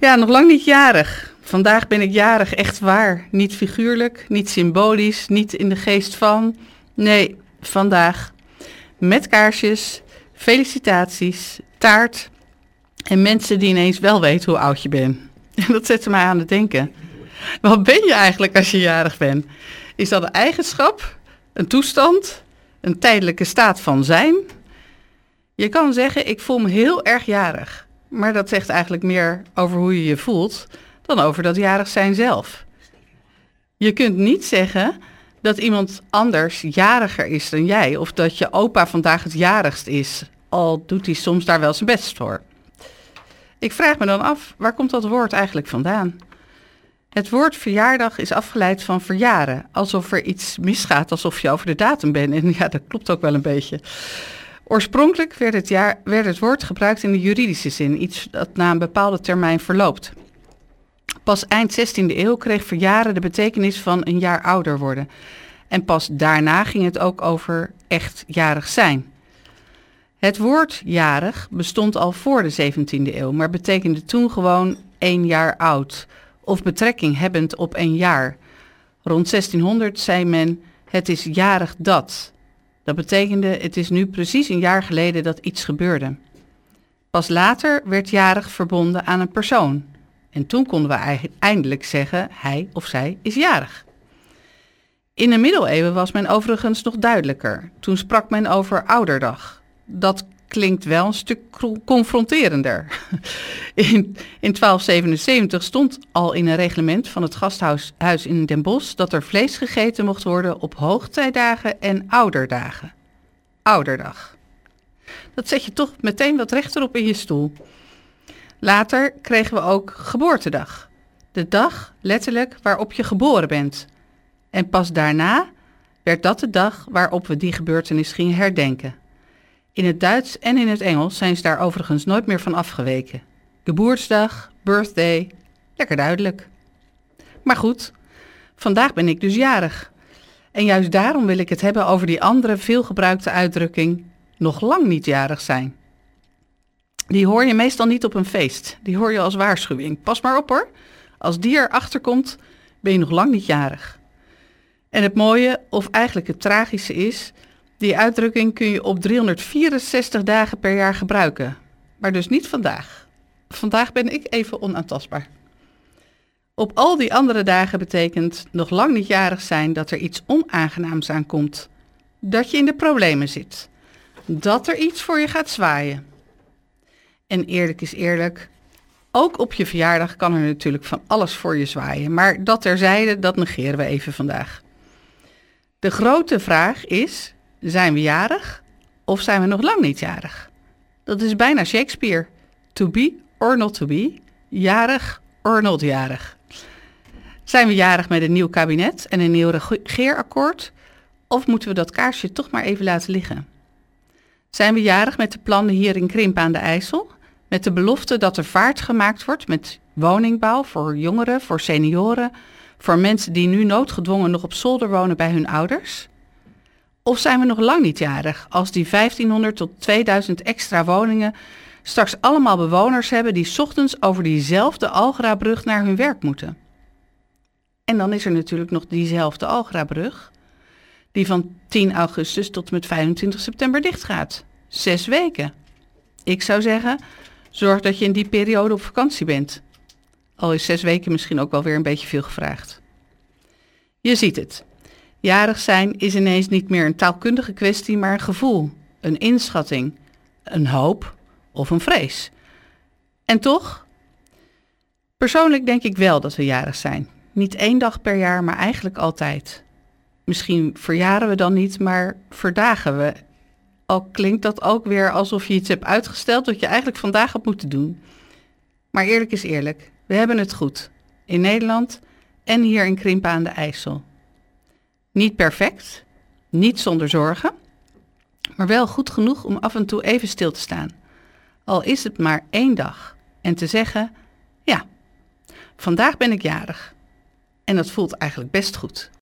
Ja, nog lang niet jarig. Vandaag ben ik jarig, echt waar. Niet figuurlijk, niet symbolisch, niet in de geest van. Nee, vandaag. Met kaarsjes, felicitaties, taart en mensen die ineens wel weten hoe oud je bent. En dat zette mij aan het denken. Wat ben je eigenlijk als je jarig bent? Is dat een eigenschap, een toestand, een tijdelijke staat van zijn? Je kan zeggen, ik voel me heel erg jarig. Maar dat zegt eigenlijk meer over hoe je je voelt dan over dat jarig zijn zelf. Je kunt niet zeggen dat iemand anders jariger is dan jij. Of dat je opa vandaag het jarigst is. Al doet hij soms daar wel zijn best voor. Ik vraag me dan af, waar komt dat woord eigenlijk vandaan? Het woord verjaardag is afgeleid van verjaren. Alsof er iets misgaat, alsof je over de datum bent. En ja, dat klopt ook wel een beetje. Oorspronkelijk werd het woord gebruikt in de juridische zin. Iets dat na een bepaalde termijn verloopt. Pas eind 16e eeuw kreeg verjaren de betekenis van een jaar ouder worden. En pas daarna ging het ook over echt jarig zijn. Het woord jarig bestond al voor de 17e eeuw, maar betekende toen gewoon 1 jaar oud. Of betrekking hebbend op 1 jaar. Rond 1600 zei men, het is jarig dat. Dat betekende, het is nu precies 1 jaar geleden dat iets gebeurde. Pas later werd jarig verbonden aan een persoon. En toen konden we eindelijk zeggen, hij of zij is jarig. In de middeleeuwen was men overigens nog duidelijker. Toen sprak men over ouderdag. Dat klinkt wel een stuk confronterender. In 1277 stond al in een reglement van het gasthuis in Den Bosch dat er vlees gegeten mocht worden op hoogtijdagen en ouderdagen. Ouderdag. Dat zet je toch meteen wat rechterop in je stoel. Later kregen we ook geboortedag. De dag, letterlijk, waarop je geboren bent. En pas daarna werd dat de dag waarop we die gebeurtenis gingen herdenken. In het Duits en in het Engels zijn ze daar overigens nooit meer van afgeweken. Geboortsdag, birthday, lekker duidelijk. Maar goed, vandaag ben ik dus jarig. En juist daarom wil ik het hebben over die andere veelgebruikte uitdrukking, nog lang niet jarig zijn. Die hoor je meestal niet op een feest. Die hoor je als waarschuwing. Pas maar op hoor. Als die erachter komt, ben je nog lang niet jarig. En het mooie, of eigenlijk het tragische is, die uitdrukking kun je op 364 dagen per jaar gebruiken. Maar dus niet vandaag. Vandaag ben ik even onaantastbaar. Op al die andere dagen betekent nog lang niet jarig zijn dat er iets onaangenaams aankomt. Dat je in de problemen zit. Dat er iets voor je gaat zwaaien. En eerlijk is eerlijk, ook op je verjaardag kan er natuurlijk van alles voor je zwaaien. Maar dat terzijde, dat negeren we even vandaag. De grote vraag is, zijn we jarig of zijn we nog lang niet jarig? Dat is bijna Shakespeare. To be or not to be, jarig or not jarig. Zijn we jarig met een nieuw kabinet en een nieuw regeerakkoord? Of moeten we dat kaarsje toch maar even laten liggen? Zijn we jarig met de plannen hier in Krimpen aan de IJssel? Met de belofte dat er vaart gemaakt wordt met woningbouw voor jongeren, voor senioren, voor mensen die nu noodgedwongen nog op zolder wonen bij hun ouders? Of zijn we nog lang niet jarig als die 1500 tot 2000 extra woningen straks allemaal bewoners hebben die 's ochtends over diezelfde Algrabrug naar hun werk moeten? En dan is er natuurlijk nog diezelfde Algrabrug, die van 10 augustus tot en met 25 september dicht gaat. 6 weken. Ik zou zeggen, zorg dat je in die periode op vakantie bent. Al is 6 weken misschien ook wel weer een beetje veel gevraagd. Je ziet het. Jarig zijn is ineens niet meer een taalkundige kwestie, maar een gevoel, een inschatting, een hoop of een vrees. En toch? Persoonlijk denk ik wel dat we jarig zijn. Niet 1 dag per jaar, maar eigenlijk altijd. Misschien verjaren we dan niet, maar verdagen we. Al klinkt dat ook weer alsof je iets hebt uitgesteld wat je eigenlijk vandaag had moeten doen. Maar eerlijk is eerlijk, we hebben het goed. In Nederland en hier in Krimpen aan de IJssel. Niet perfect, niet zonder zorgen, maar wel goed genoeg om af en toe even stil te staan. Al is het maar 1 dag. En te zeggen, ja, vandaag ben ik jarig. En dat voelt eigenlijk best goed.